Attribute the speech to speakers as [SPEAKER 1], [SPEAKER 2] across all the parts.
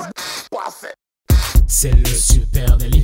[SPEAKER 1] C'est le super délit.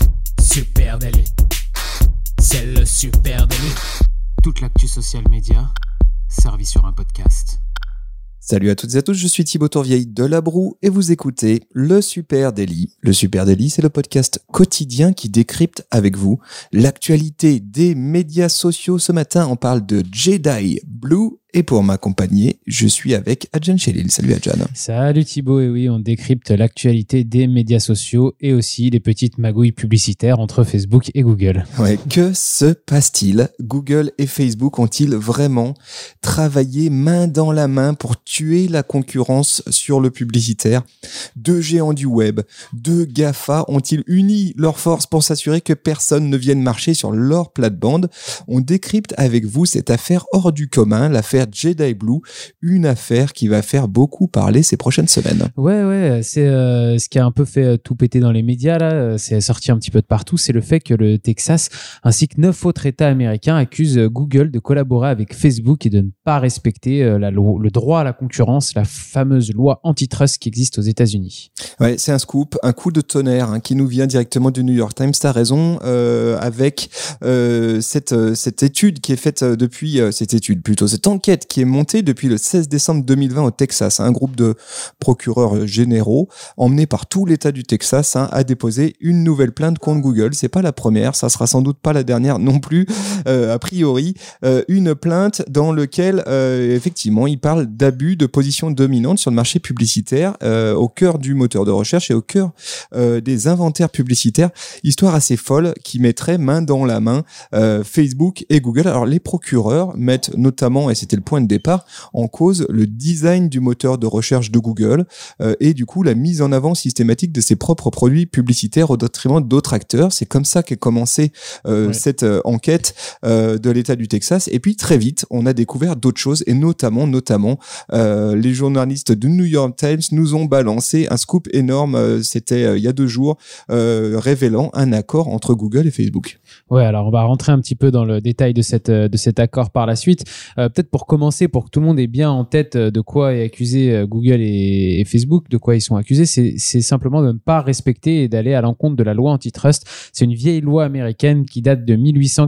[SPEAKER 1] Super délit. C'est le super délit. Toute l'actu social média servie sur un podcast.
[SPEAKER 2] Salut à toutes et à tous, je suis Thibaut Tourvieille de La Broue et vous écoutez Le Super Daily. Le Super Daily, c'est le podcast quotidien qui décrypte avec vous l'actualité des médias sociaux. Ce matin, on parle de Jedi Blue et pour m'accompagner, je suis avec Adjan Chelil. Salut Adjan.
[SPEAKER 3] Salut Thibaut, et oui, on décrypte l'actualité des médias sociaux et aussi les petites magouilles publicitaires entre Facebook et Google.
[SPEAKER 2] Ouais, que se passe-t-il ? Google et Facebook ont-ils vraiment travaillé main dans la main pour tuer la concurrence sur le publicitaire ? Deux géants du web, deux GAFA ont-ils uni leurs forces pour s'assurer que personne ne vienne marcher sur leur plate-bande ? On décrypte avec vous cette affaire hors du commun, l'affaire Jedi Blue, une affaire qui va faire beaucoup parler ces prochaines semaines.
[SPEAKER 3] Ouais, c'est ce qui a un peu fait tout péter dans les médias là, c'est sorti un petit peu de partout, c'est le fait que le Texas ainsi que 9 autres États américains accusent Google de collaborer avec Facebook et de ne pas respecter le droit à la concurrence, la fameuse loi antitrust qui existe aux États-Unis.
[SPEAKER 2] Ouais, c'est un scoop, un coup de tonnerre qui nous vient directement du New York Times. T'as raison, avec cette étude qui est faite depuis cette enquête qui est montée depuis le 16 décembre 2020 au Texas. Un groupe de procureurs généraux emmenés par tout l'État du Texas a déposé une nouvelle plainte contre Google. C'est pas la première, ça sera sans doute pas la dernière non plus, a priori. Une plainte dans laquelle effectivement il parle d'abus de position dominante sur le marché publicitaire, au cœur du moteur de recherche et au cœur des inventaires publicitaires. Histoire assez folle qui mettrait main dans la main Facebook et Google. Alors les procureurs mettent notamment, et c'était le point de départ, en cause le design du moteur de recherche de Google et du coup la mise en avant systématique de ses propres produits publicitaires au détriment d'autres acteurs. C'est comme ça qu'est commencée cette enquête de l'État du Texas. Et puis très vite, on a découvert d'autres choses et notamment les journalistes du New York Times nous ont balancé un scoop énorme, c'était il y a 2 jours, révélant un accord entre Google et Facebook.
[SPEAKER 3] Ouais, alors on va rentrer un petit peu dans le détail de cet accord par la suite. Peut-être pour commencer, pour que tout le monde ait bien en tête de quoi est accusé Google et Facebook, de quoi ils sont accusés, c'est simplement de ne pas respecter et d'aller à l'encontre de la loi antitrust. C'est une vieille loi américaine qui date de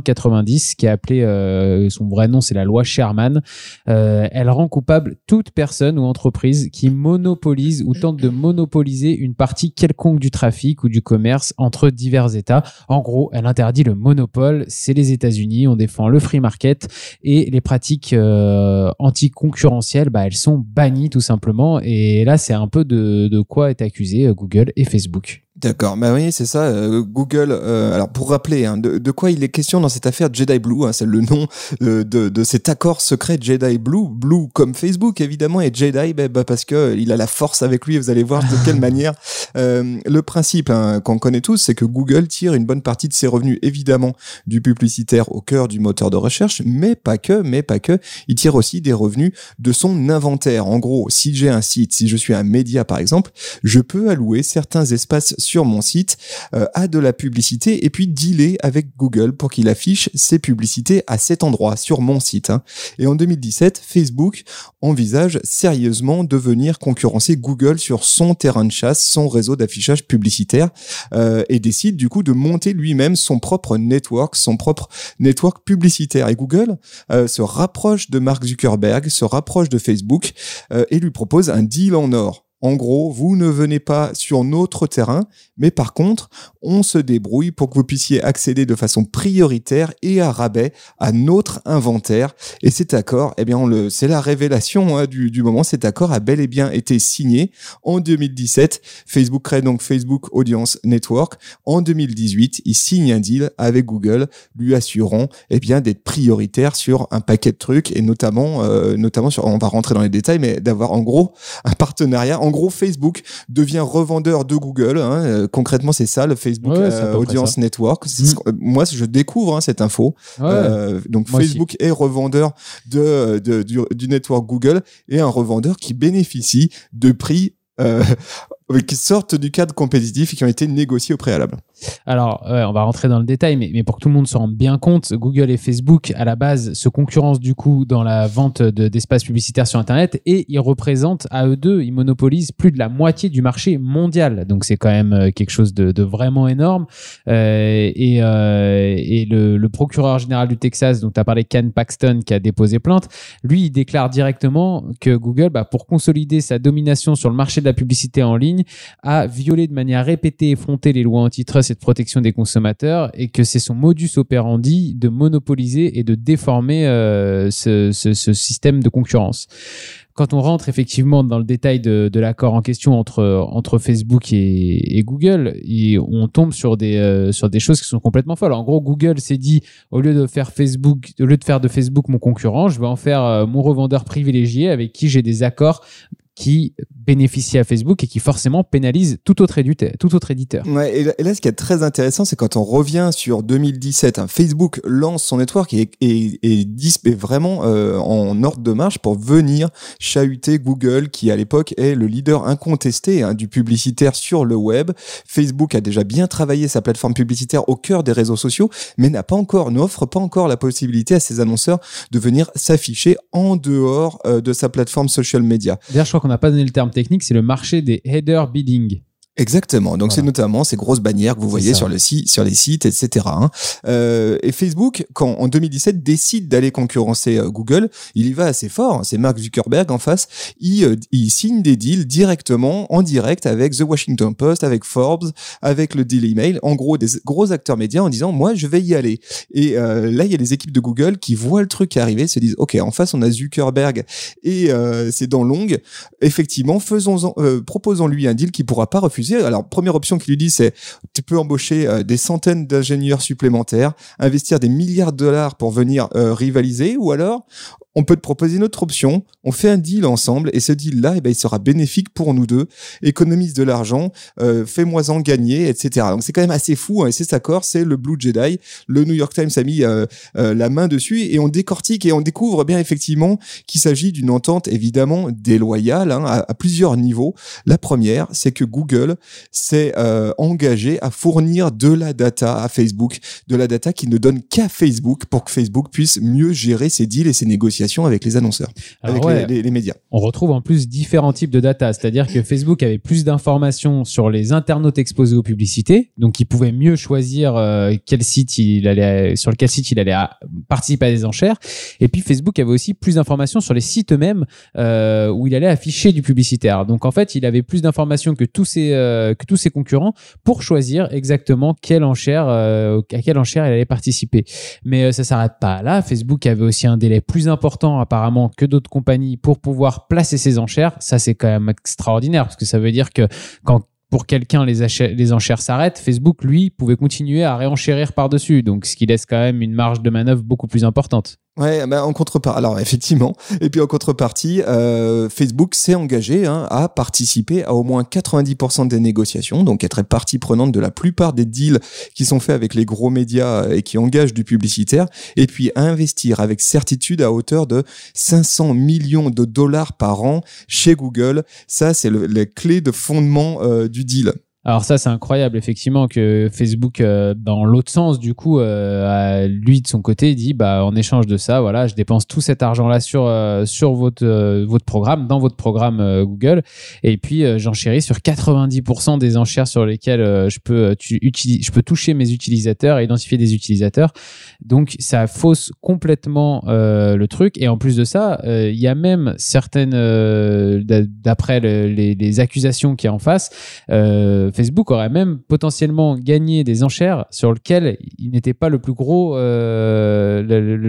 [SPEAKER 3] 1890, qui est appelée, son vrai nom c'est la loi Sherman. Elle rend coupable toute personne ou entreprise qui monopolise ou tente de monopoliser une partie quelconque du trafic ou du commerce entre divers États. En gros, elle interdit le monopole, c'est les États-Unis, on défend le free market et les pratiques anticoncurrentielles, elles sont bannies tout simplement. Et là, c'est un peu de quoi est accusé Google et Facebook.
[SPEAKER 2] D'accord, oui, c'est ça. Google. Alors pour rappeler, de quoi il est question dans cette affaire Jedi Blue, c'est le nom de cet accord secret Jedi Blue, Blue comme Facebook évidemment, et Jedi parce que il a la force avec lui. Vous allez voir de quelle manière. Le principe qu'on connaît tous, c'est que Google tire une bonne partie de ses revenus évidemment du publicitaire au cœur du moteur de recherche, mais pas que. Il tire aussi des revenus de son inventaire. En gros, si j'ai un site, si je suis un média par exemple, je peux allouer certains espaces sur mon site à de la publicité et puis dealer avec Google pour qu'il affiche ses publicités à cet endroit sur mon site. Et en 2017, Facebook envisage sérieusement de venir concurrencer Google sur son terrain de chasse, son réseau d'affichage publicitaire, et décide du coup de monter lui-même son propre network publicitaire. Et Google se rapproche de Mark Zuckerberg, se rapproche de Facebook et lui propose un deal en or. En gros, vous ne venez pas sur notre terrain, mais par contre, on se débrouille pour que vous puissiez accéder de façon prioritaire et à rabais à notre inventaire. Et cet accord, c'est la révélation du moment. Cet accord a bel et bien été signé en 2017. Facebook crée donc Facebook Audience Network. En 2018, il signe un deal avec Google, lui assurant d'être prioritaire sur un paquet de trucs et notamment sur, on va rentrer dans les détails, mais d'avoir en gros un partenariat. En gros, Facebook devient revendeur de Google. Concrètement, c'est ça, le Facebook Audience Network. Moi, je découvre cette info. Donc, moi Facebook aussi est revendeur du network Google et un revendeur qui bénéficie de prix qui sortent du cadre compétitif et qui ont été négociés au préalable.
[SPEAKER 3] Alors, on va rentrer dans le détail, mais pour que tout le monde se rende bien compte, Google et Facebook, à la base, se concurrencent du coup dans la vente d'espaces publicitaires sur Internet et ils représentent, à eux deux, ils monopolisent plus de la moitié du marché mondial. Donc, c'est quand même quelque chose de vraiment énorme. Et le procureur général du Texas, dont tu as parlé, Ken Paxton, qui a déposé plainte, lui, il déclare directement que Google, pour consolider sa domination sur le marché de la publicité en ligne, a violé de manière répétée et effrontée les lois antitrust et de protection des consommateurs et que c'est son modus operandi de monopoliser et de déformer ce système de concurrence. Quand on rentre effectivement dans le détail de l'accord en question entre Facebook et Google, on tombe sur des choses qui sont complètement folles. En gros, Google s'est dit, au lieu de faire de Facebook mon concurrent, je vais en faire mon revendeur privilégié avec qui j'ai des accords qui bénéficie à Facebook et qui forcément pénalise tout autre éditeur.
[SPEAKER 2] Ouais, et là, ce qui est très intéressant, c'est quand on revient sur 2017, Facebook lance son network et est vraiment en ordre de marche pour venir chahuter Google, qui à l'époque est le leader incontesté du publicitaire sur le web. Facebook a déjà bien travaillé sa plateforme publicitaire au cœur des réseaux sociaux, mais n'offre pas encore la possibilité à ses annonceurs de venir s'afficher en dehors de sa plateforme social media.
[SPEAKER 3] D'ailleurs, je crois qu'on n'a pas donné le terme technique, c'est le marché des header bidding.
[SPEAKER 2] Exactement. Donc, c'est notamment ces grosses bannières que vous voyez sur les sites, etc. Et Facebook, quand en 2017 décide d'aller concurrencer Google, il y va assez fort. C'est Mark Zuckerberg en face. Il signe des deals directement, en direct, avec The Washington Post, avec Forbes, avec le Daily Mail. En gros, des gros acteurs médias en disant, moi, je vais y aller. Et là, il y a les équipes de Google qui voient le truc arriver, se disent, OK, en face, on a Zuckerberg et c'est dans Long. Effectivement, proposons-lui un deal qu'il pourra pas refuser. Alors, première option qu'il lui dit, c'est tu peux embaucher des centaines d'ingénieurs supplémentaires, investir des milliards de dollars pour venir rivaliser, ou alors on peut te proposer une autre option, on fait un deal ensemble et ce deal-là, il sera bénéfique pour nous deux, économise de l'argent, fais-moi-en gagner, etc. Donc c'est quand même assez fou, et c'est cet accord, c'est le Blue Jedi. Le New York Times a mis la main dessus et on décortique et on découvre bien effectivement qu'il s'agit d'une entente évidemment déloyale à plusieurs niveaux. La première, c'est que Google s'est engagé à fournir de la data à Facebook, de la data qui ne donne qu'à Facebook pour que Facebook puisse mieux gérer ses deals et ses négociations avec les annonceurs, les médias.
[SPEAKER 3] On retrouve en plus différents types de data, c'est-à-dire que Facebook avait plus d'informations sur les internautes exposés aux publicités, donc il pouvait mieux choisir sur quel site il allait participer à des enchères. Et puis Facebook avait aussi plus d'informations sur les sites eux-mêmes où il allait afficher du publicitaire. Donc en fait, il avait plus d'informations que tous ses concurrents pour choisir exactement à quelle enchère il allait participer. Mais ça s'arrête pas là. Facebook avait aussi un délai plus important apparemment que d'autres compagnies pour pouvoir placer ses enchères. Ça, c'est quand même extraordinaire parce que ça veut dire que quand pour quelqu'un les enchères s'arrêtent, Facebook, lui, pouvait continuer à réenchérir par-dessus. Donc, ce qui laisse quand même une marge de manœuvre beaucoup plus importante.
[SPEAKER 2] Ouais, en contrepartie, alors effectivement, et puis en contrepartie, Facebook s'est engagé à participer à au moins 90% des négociations, donc être partie prenante de la plupart des deals qui sont faits avec les gros médias et qui engagent du publicitaire, et puis à investir avec certitude à hauteur de 500 millions de dollars par an chez Google. Ça, c'est la clé de fondement du deal.
[SPEAKER 3] Alors ça, c'est incroyable, effectivement, que Facebook, dans l'autre sens, du coup, lui, de son côté, dit, en échange de ça, voilà, je dépense tout cet argent-là sur votre programme, dans votre programme Google, et puis j'enchéris sur 90% des enchères sur lesquelles je peux toucher mes utilisateurs et identifier des utilisateurs. Donc, ça fausse complètement le truc. Et en plus de ça, il y a même certaines, d'après les accusations qu'il y a en face, Facebook aurait même potentiellement gagné des enchères sur lesquelles il n'était pas le plus gros, la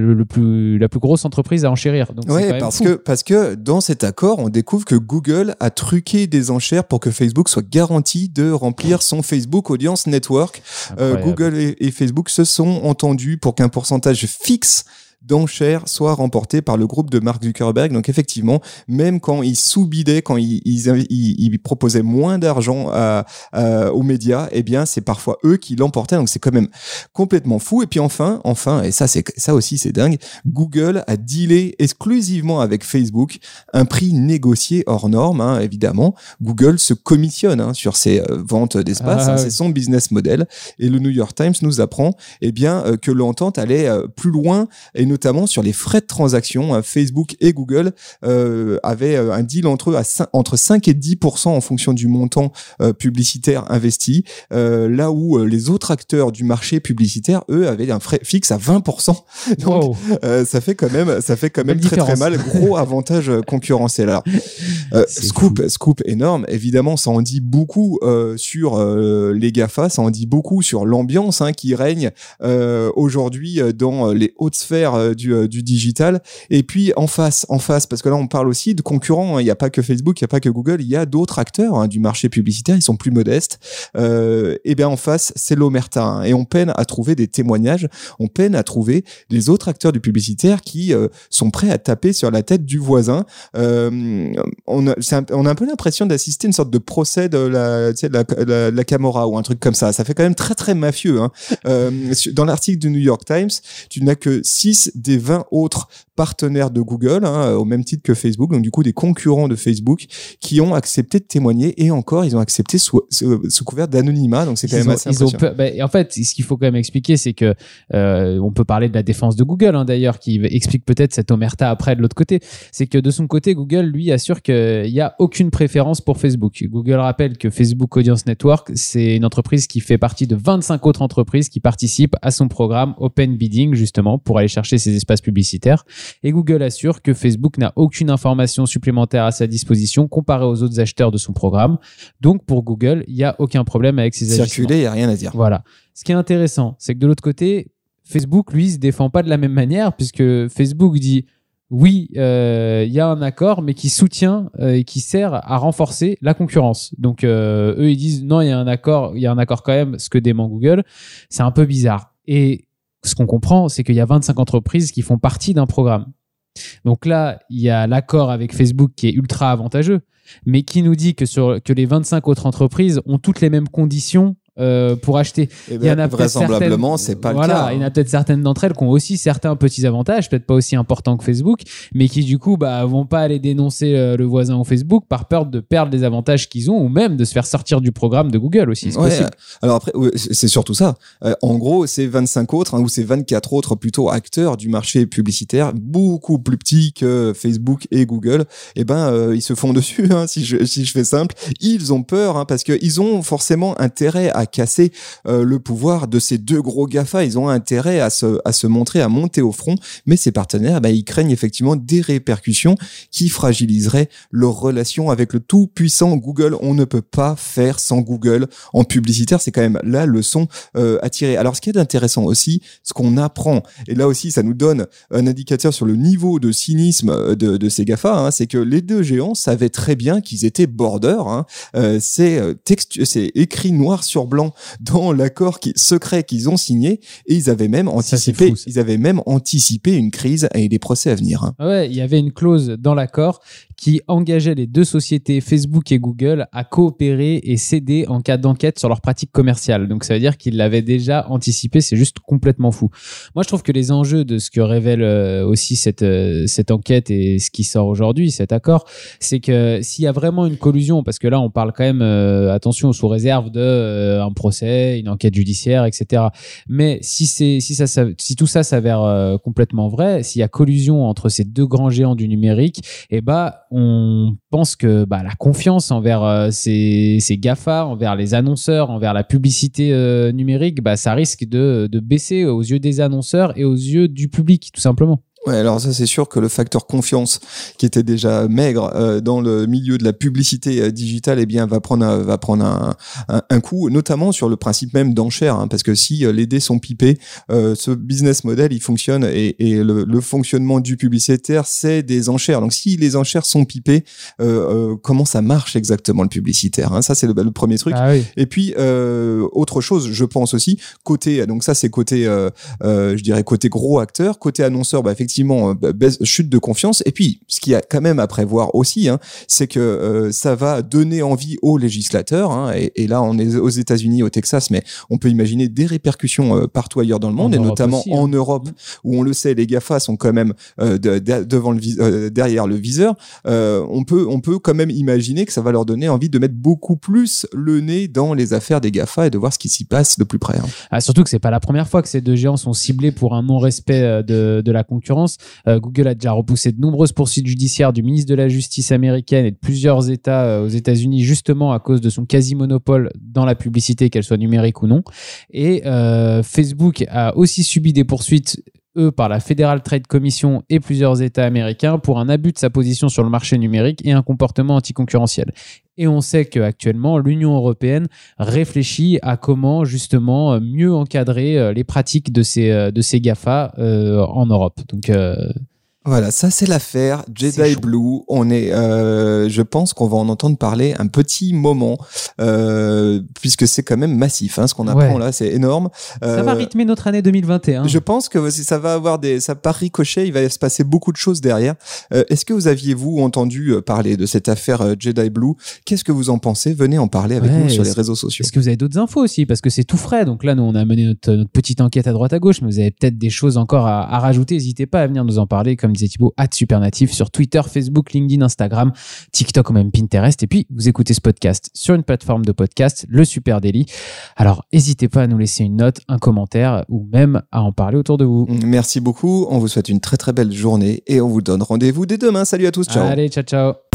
[SPEAKER 3] plus grosse entreprise à enchérir. Donc
[SPEAKER 2] ouais, parce que dans cet accord, on découvre que Google a truqué des enchères pour que Facebook soit garanti de remplir son Facebook Audience Network. Google et Facebook se sont entendus pour qu'un pourcentage fixe d'enchères soit remporté par le groupe de Mark Zuckerberg. Donc effectivement, même quand ils sous-bidaient, quand ils proposaient moins d'argent aux médias, eh bien c'est parfois eux qui l'emportaient. Donc c'est quand même complètement fou. Et puis enfin, et ça aussi c'est dingue, Google a dealé exclusivement avec Facebook un prix négocié hors norme. Évidemment, Google se commissionne sur ses ventes d'espace. C'est son business model. Et le New York Times nous apprend que l'entente allait plus loin, et notamment sur les frais de transaction. Facebook et Google avaient un deal entre eux entre 5 et 10% en fonction du montant publicitaire investi, là où les autres acteurs du marché publicitaire, eux, avaient un frais fixe à 20%. Donc, ça fait quand même très très mal. Gros avantage concurrentiel. Alors, scoop énorme. Évidemment, ça en dit beaucoup sur les GAFA, ça en dit beaucoup sur l'ambiance qui règne aujourd'hui dans les hautes sphères du digital. Et puis en face, parce que là on parle aussi de concurrents. Il n'y a pas que Facebook, il n'y a pas que Google, il y a d'autres acteurs du marché publicitaire. Ils sont plus modestes. Et bien en face, c'est l'omerta. Et on peine à trouver des témoignages. On peine à trouver des autres acteurs du publicitaire qui sont prêts à taper sur la tête du voisin. On a un peu l'impression d'assister à une sorte de procès de la Camorra ou un truc comme ça. Ça fait quand même très très mafieux. Dans l'article du New York Times, tu n'as que 6 des 20 autres partenaires de Google, au même titre que Facebook, donc du coup des concurrents de Facebook, qui ont accepté de témoigner, et encore ils ont accepté sous couvert d'anonymat. Donc c'est quand même assez impressionnant.
[SPEAKER 3] En fait, ce qu'il faut quand même expliquer, c'est que on peut parler de la défense de Google d'ailleurs, qui explique peut-être cette omerta après de l'autre côté. C'est que de son côté, Google lui assure qu'il n'y a aucune préférence pour Facebook. Google rappelle que Facebook Audience Network, c'est une entreprise qui fait partie de 25 autres entreprises qui participent à son programme Open Bidding, justement pour aller chercher ces espaces publicitaires. Et Google assure que Facebook n'a aucune information supplémentaire à sa disposition comparée aux autres acheteurs de son programme. Donc pour Google, il n'y a aucun problème avec ces agissements.
[SPEAKER 2] Circuler, il n'y a rien à dire.
[SPEAKER 3] Voilà. Ce qui est intéressant, c'est que de l'autre côté, Facebook, lui, se défend pas de la même manière, puisque Facebook dit oui, il y a un accord, mais qui soutient et qui sert à renforcer la concurrence. Donc eux, ils disent non, il y a un accord quand même. Ce que dément Google, c'est un peu bizarre. Et ce qu'on comprend, c'est qu'il y a 25 entreprises qui font partie d'un programme. Donc là, il y a l'accord avec Facebook qui est ultra avantageux, mais qui nous dit que les 25 autres entreprises ont toutes les mêmes conditions pour acheter.
[SPEAKER 2] Il y en a vraisemblablement, c'est pas le cas.
[SPEAKER 3] Il y en a peut-être certaines d'entre elles qui ont aussi certains petits avantages, peut-être pas aussi importants que Facebook, mais qui du coup vont pas aller dénoncer le voisin au Facebook par peur de perdre les avantages qu'ils ont, ou même de se faire sortir du programme de Google aussi. C'est possible.
[SPEAKER 2] Alors après, c'est surtout ça. En gros, ces 25 autres, ou ces 24 autres plutôt acteurs du marché publicitaire, beaucoup plus petits que Facebook et Google, ils se font dessus. Si je fais simple, ils ont peur parce que ils ont forcément intérêt à casser le pouvoir de ces deux gros GAFA. Ils ont intérêt à se montrer, à monter au front, mais ces partenaires, ils craignent effectivement des répercussions qui fragiliseraient leur relation avec le tout puissant Google. On ne peut pas faire sans Google en publicitaire, c'est quand même la leçon à tirer. Alors ce qui est intéressant aussi, ce qu'on apprend, et là aussi ça nous donne un indicateur sur le niveau de cynisme de ces GAFA, c'est que les deux géants savaient très bien qu'ils étaient border. C'est écrit noir sur blanc dans l'accord secret qu'ils ont signé, et ils avaient même anticipé une crise et des procès à venir.
[SPEAKER 3] Ouais, il y avait une clause dans l'accord qui engageait les deux sociétés Facebook et Google à coopérer et s'aider en cas d'enquête sur leurs pratiques commerciales. Donc ça veut dire qu'ils l'avaient déjà anticipé, c'est juste complètement fou. Moi je trouve que les enjeux de ce que révèle aussi cette enquête et ce qui sort aujourd'hui, cet accord, c'est que s'il y a vraiment une collusion, parce que là on parle quand même, attention, sous réserve de un procès, une enquête judiciaire, etc. Mais si tout ça s'avère complètement vrai, s'il y a collusion entre ces deux grands géants du numérique, on pense que la confiance envers ces GAFA, envers les annonceurs, envers la publicité numérique, ça risque de baisser aux yeux des annonceurs et aux yeux du public, tout simplement.
[SPEAKER 2] Ouais, alors ça c'est sûr que le facteur confiance qui était déjà maigre dans le milieu de la publicité digitale, eh bien va prendre un coup, notamment sur le principe même d'enchère, hein, parce que si les dés sont pipés, ce business model il fonctionne et le fonctionnement du publicitaire c'est des enchères. Donc si les enchères sont pipées, comment ça marche exactement le publicitaire, hein, ça c'est le premier truc.
[SPEAKER 3] Ah oui.
[SPEAKER 2] Et puis autre chose, je pense aussi côté, donc ça c'est côté, je dirais côté gros acteur, côté annonceur, bah effectivement chute de confiance. Et puis ce qu'il y a quand même à prévoir aussi, hein, c'est que ça va donner envie aux législateurs, hein, et là on est aux États-Unis, au Texas, mais on peut imaginer des répercussions partout ailleurs dans le monde, et notamment aussi, en Europe, où on le sait, les GAFA sont quand même devant derrière le viseur. On peut quand même imaginer que ça va leur donner envie de mettre beaucoup plus le nez dans les affaires des GAFA et de voir ce qui s'y passe de plus près. Hein.
[SPEAKER 3] Ah, surtout que c'est pas la première fois que ces deux géants sont ciblés pour un non-respect de la concurrence. Google a déjà repoussé de nombreuses poursuites judiciaires du ministre de la Justice américaine et de plusieurs États aux États-Unis, justement à cause de son quasi-monopole dans la publicité, qu'elle soit numérique ou non. Et Facebook a aussi subi des poursuites par la Federal Trade Commission et plusieurs États américains pour un abus de sa position sur le marché numérique et un comportement anticoncurrentiel. Et on sait qu'actuellement, l'Union européenne réfléchit à comment justement mieux encadrer les pratiques de ces GAFA en Europe. Donc
[SPEAKER 2] voilà, ça c'est l'affaire Jedi Blue. On est, je pense qu'on va en entendre parler un petit moment, puisque c'est quand même massif, hein, ce qu'on apprend là, c'est énorme.
[SPEAKER 3] Ça va rythmer notre année 2021.
[SPEAKER 2] Je pense que ça va avoir ça par ricochet, il va se passer beaucoup de choses derrière. Est-ce que vous aviez entendu parler de cette affaire Jedi Blue? Qu'est-ce que vous en pensez? Venez en parler avec nous sur les réseaux sociaux.
[SPEAKER 3] Est-ce que vous avez d'autres infos aussi? Parce que c'est tout frais. Donc là, nous, on a mené notre petite enquête à droite à gauche, mais vous avez peut-être des choses encore à rajouter. N'hésitez pas à venir nous en parler, comme disait Thibaut, @supernatif sur Twitter, Facebook, LinkedIn, Instagram, TikTok ou même Pinterest. Et puis, vous écoutez ce podcast sur une plateforme de podcast, le Super Daily. Alors, n'hésitez pas à nous laisser une note, un commentaire ou même à en parler autour de vous.
[SPEAKER 2] Merci beaucoup. On vous souhaite une très très belle journée et on vous donne rendez-vous dès demain. Salut à tous. Ciao.
[SPEAKER 3] Allez, ciao, ciao.